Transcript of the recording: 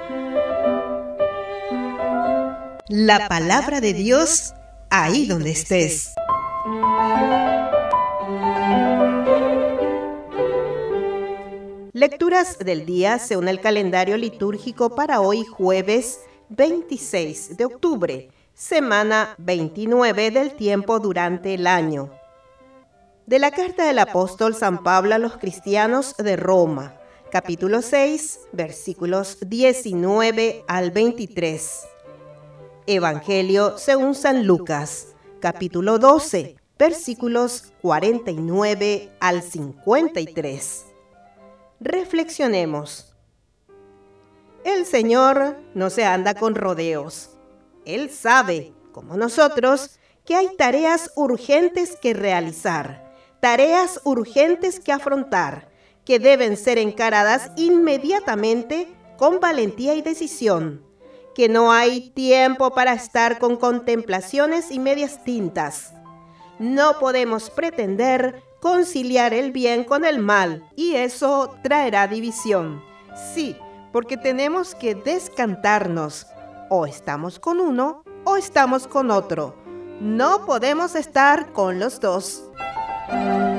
La palabra de Dios ahí donde estés. Lecturas del día según el calendario litúrgico para hoy jueves 26 de octubre, semana 29 del tiempo durante el año. De la carta del apóstol San Pablo a los cristianos de Roma, capítulo 6, versículos 19 al 23. Evangelio según San Lucas, capítulo 12, versículos 49 al 53. Reflexionemos. El Señor no se anda con rodeos. Él sabe, como nosotros, que hay tareas urgentes que realizar, tareas urgentes que afrontar, que deben ser encaradas inmediatamente con valentía y decisión, que no hay tiempo para estar con contemplaciones y medias tintas. No podemos pretender conciliar el bien con el mal, y eso traerá división. Sí, porque tenemos que descantarnos. O estamos con uno o estamos con otro. No podemos estar con los dos.